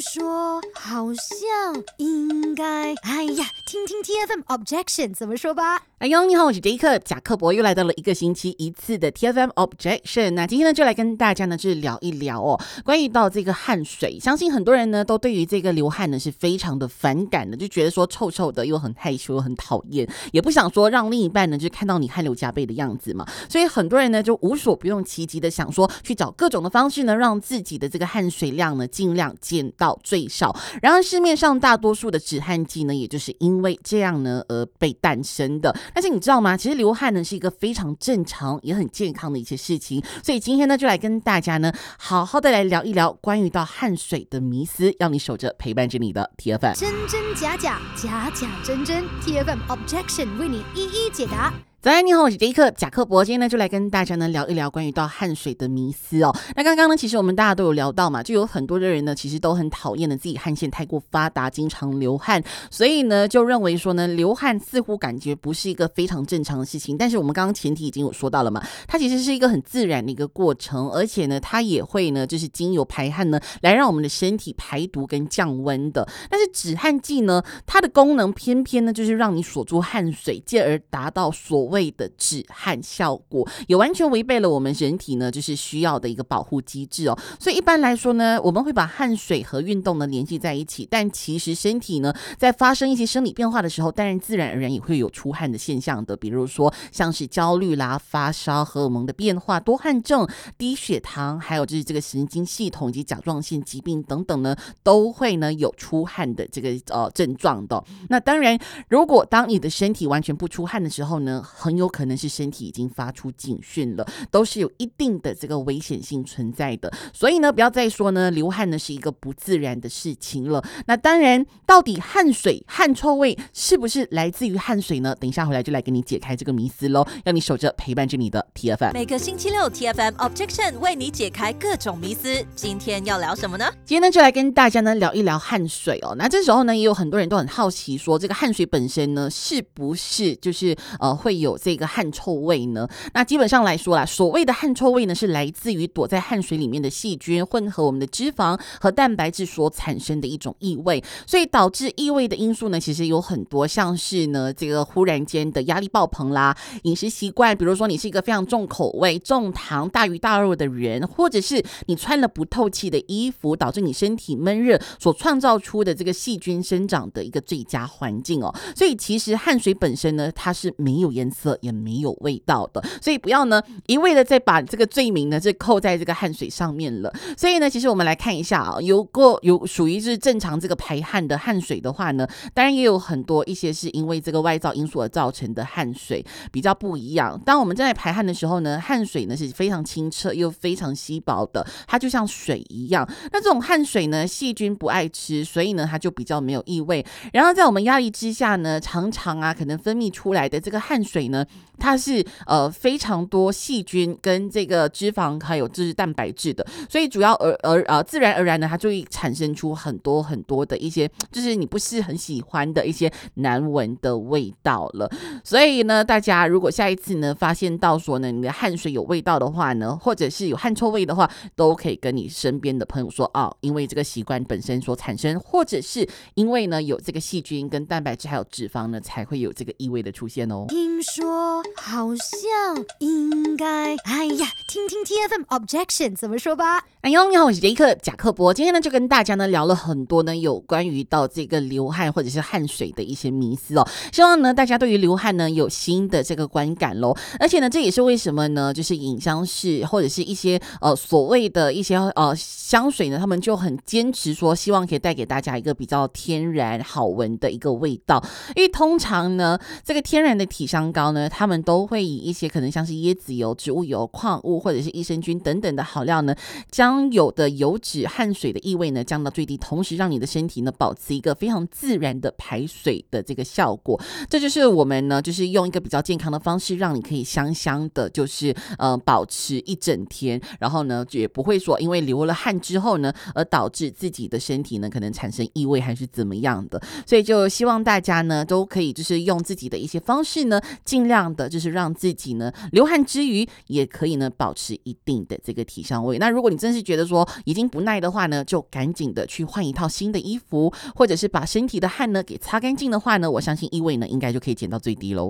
说好像应该，哎呀，听听 TFM Objection 怎么说吧。 哎呦，你好，我是 Jacob 贾克伯，又来到了一个星期一次的 TFM Objection。那今天呢，就来跟大家呢，就是聊一聊关于到这个汗水。相信很多人呢，都对于这个流汗呢是非常的反感的，就觉得说臭臭的，又很害羞，又很讨厌，也不想说让另一半呢，就看到你汗流浃背的样子嘛。所以很多人呢，就无所不用其极的想说，去找各种的方式呢，让自己的这个汗水量呢，尽量减到最少。然而市面上大多数的止汗剂呢，也就是因为这样呢而被诞生的。但是你知道吗？其实流汗呢是一个非常正常也很健康的一些事情，所以今天呢就来跟大家呢好好的来聊一聊关于到汗水的迷思，要你守着陪伴着你的 TFM， 真真假假，假假真真， TFM Objection 为你一一解答。 早安，你好，我是杰克贾克伯，今天呢就来跟大家呢聊一聊关于到汗水的迷思哦。那刚刚呢，其实我们大家都有聊到嘛，就有很多的人呢，其实都很讨厌的自己汗腺太过发达，经常流汗，所以呢就认为说呢，流汗似乎感觉不是一个非常正常的事情。但是我们刚刚前提已经有说到了嘛，它其实是一个很自然的一个过程，而且呢，它也会呢，就是经由排汗呢，来让我们的身体排毒跟降温的。但是止汗剂呢，它的功能偏偏呢，就是让你锁住汗水，进而达到所谓的止汗效果，也完全违背了我们人体呢就是需要的一个保护机制哦。所以一般来说呢，我们会把汗水和运动呢联系在一起，但其实身体呢在发生一些生理变化的时候，当然自然而然也会有出汗的现象的，比如说像是焦虑啦、发烧、荷尔蒙的变化、多汗症、低血糖，还有就是这个神经系统以及甲状腺疾病等等呢，都会呢有出汗的这个症状的。那当然，如果当你的身体完全不出汗的时候呢，很有可能是身体已经发出警讯了，都是有一定的这个危险性存在的。所以呢，不要再说呢流汗呢是一个不自然的事情了。那当然，到底汗水、汗臭味是不是来自于汗水呢？等一下回来就来给你解开这个迷思咯，要你守着陪伴着你的 TFM。 每个星期六 TFM Objection 为你解开各种迷思。今天要聊什么呢？ 今天呢就来跟大家呢聊一聊汗水哦。那这时候呢，也有很多人都很好奇说，这个汗水本身呢是不是就是会有这个汗臭味呢？那基本上来说啦，所谓的汗臭味呢，是来自于躲在汗水里面的细菌混合我们的脂肪和蛋白质所产生的一种异味。所以导致异味的因素呢，其实有很多，像是呢这个忽然间的压力爆棚啦，饮食习惯，比如说你是一个非常重口味、重糖、大鱼大肉的人，或者是你穿了不透气的衣服，导致你身体闷热所创造出的这个细菌生长的一个最佳环境哦。所以其实汗水本身呢，它是没有颜色也没有味道的，所以不要呢一味的再把这个罪名呢就扣在这个汗水上面了。所以呢，其实我们来看一下啊，有属于是正常这个排汗的汗水的话呢，当然也有很多一些是因为这个外造因素而造成的汗水比较不一样。当我们正在排汗的时候呢，汗水呢是非常清澈又非常稀薄的，它就像水一样。那这种汗水呢，细菌不爱吃，所以呢它就比较没有异味。然后在我们压力之下呢，常常可能分泌出来的这个汗水呢，它是非常多细菌跟这个脂肪还有就是蛋白质的，所以主要自然而然呢，它就会产生出很多很多的一些就是你不是很喜欢的一些难闻的味道了。所以呢，大家如果下一次呢发现到说呢你的汗水有味道的话呢，或者是有汗臭味的话，都可以跟你身边的朋友说因为这个习惯本身所产生，或者是因为呢有这个细菌跟蛋白质还有脂肪呢，才会有这个异味的出现哦。 听说好像应该，哎呀，听听 TFM Objection 怎么说吧。 哎呦，你好，我是杰克贾克伯，今天呢就跟大家呢聊了很多呢有关于到这个流汗或者是汗水的一些迷思哦，希望呢大家对于流汗呢有新的这个观感咯。而且呢，这也是为什么呢，就是影香室或者是一些所谓的一些香水呢，他们就很坚持说，希望可以带给大家一个比较天然好闻的一个味道。因为通常呢，这个天然的体香膏呢，他们都会以一些可能像是椰子油、植物油、矿物或者是益生菌等等的好料呢，将有的油脂、汗水的异味呢降到最低，同时让你的身体呢保持一个非常自然的排水的这个效果。这就是我们呢，就是用一个比较健康的方式，让你可以香香的，就是保持一整天，然后呢也不会说因为流了汗之后呢，而导致自己的身体呢可能产生异味还是怎么样的。所以就希望大家呢都可以就是用自己的一些方式呢， 尽量的就是让自己呢流汗之余，也可以呢保持一定的这个体香味。那如果你真是觉得说已经不耐的话呢，就赶紧的去换一套新的衣服，或者是把身体的汗呢给擦干净的话呢，我相信异味呢应该就可以减到最低喽。